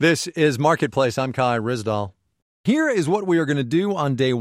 This is Marketplace. I'm Kai Ryssdal. Here is what we are going to do on day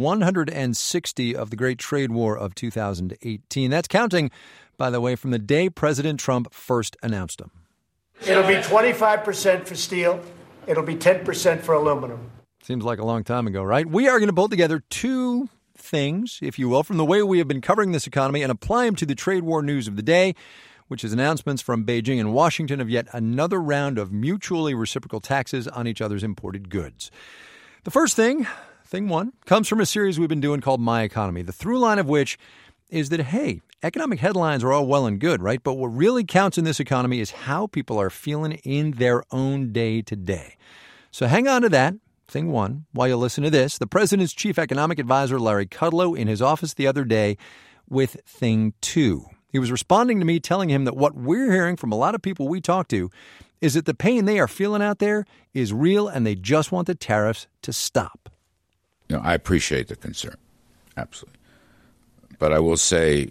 160 of the Great Trade War of 2018. That's counting, by the way, from the day President Trump first announced them. It'll be 25% for steel. It'll be 10% for aluminum. Seems like a long time ago, right? We are going to pull together two things, if you will, from the way we have been covering this economy and apply them to the trade war news of the day, which is announcements from Beijing and Washington of yet another round of mutually reciprocal taxes on each other's imported goods. The first thing one, comes from a series we've been doing called My Economy, the through line of which is that, hey, economic headlines are all well and good, right? But what really counts in this economy is how people are feeling in their own day to day. So hang on to that, thing one, while you listen to this. The president's chief economic advisor, Larry Kudlow, in his office the other day with thing two. He was responding to me telling him that what we're hearing from a lot of people we talk to is that the pain they are feeling out there is real and they just want the tariffs to stop. I appreciate the concern. Absolutely. But I will say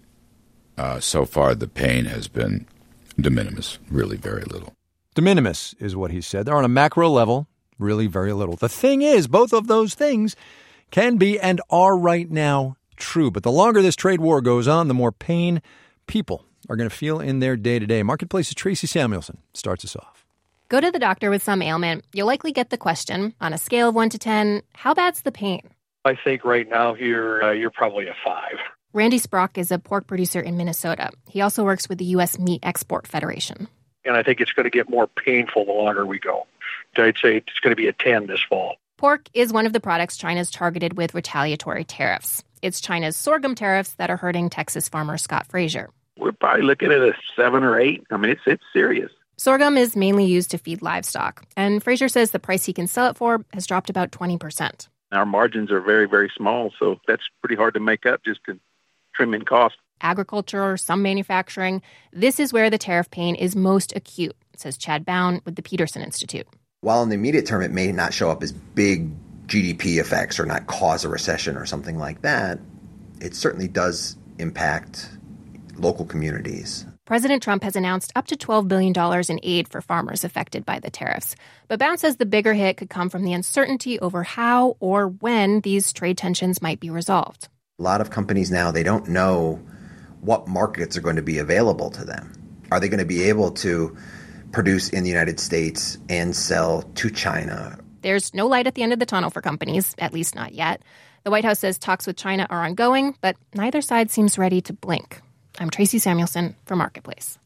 so far the pain has been de minimis, really very little. De minimis is what he said. They're on a macro level, really very little. The thing is, both of those things can be and are right now true. But the longer this trade war goes on, the more pain people are going to feel in their day-to-day. Marketplace's Tracy Samuelson starts us off. Go to the doctor with some ailment. You'll likely get the question, on a scale of 1 to 10, how bad's the pain? I think right now you're probably a 5. Randy Sprock is a pork producer in Minnesota. He also works with the U.S. Meat Export Federation. And I think it's going to get more painful the longer we go. I'd say it's going to be a 10 this fall. Pork is one of the products China's targeted with retaliatory tariffs. It's China's sorghum tariffs that are hurting Texas farmer Scott Frazier. We're probably looking at a 7 or 8. I mean, it's serious. Sorghum is mainly used to feed livestock, and Frazier says the price he can sell it for has dropped about 20%. Our margins are very, very small, so that's pretty hard to make up just to trim in cost. Agriculture, some manufacturing, this is where the tariff pain is most acute, says Chad Bown with the Peterson Institute. While in the immediate term it may not show up as big GDP effects or not cause a recession or something like that, it certainly does impact local communities. President Trump has announced up to $12 billion in aid for farmers affected by the tariffs. But Bound says the bigger hit could come from the uncertainty over how or when these trade tensions might be resolved. A lot of companies now, they don't know what markets are going to be available to them. Are they going to be able to produce in the United States and sell to China? There's no light at the end of the tunnel for companies, at least not yet. The White House says talks with China are ongoing, but neither side seems ready to blink. I'm Tracy Samuelson for Marketplace.